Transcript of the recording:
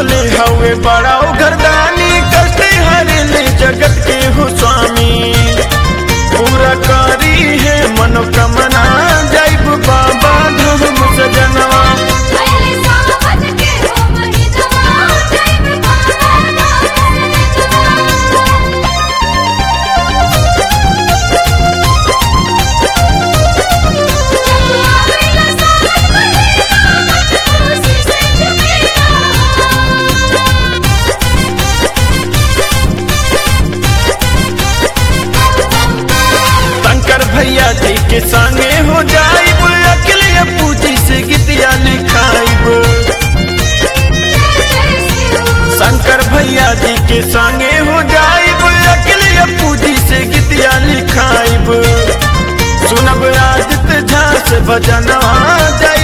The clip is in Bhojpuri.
भोले हवे बड़ा घरदानी, कष्ट हरेले जगत के हो स्वामी। पूरा करी है मनोकामना, जाइब बाबा धाम सजनवा। भैया जी के संगे हो जाइब, अकेले पूजी से गीतिया लिखाइब। शंकर भैया जी के संगे हो जाइब, अकेले पूजी से गीतिया लिखाइब। सुनब आदित्य झा से भजनवा।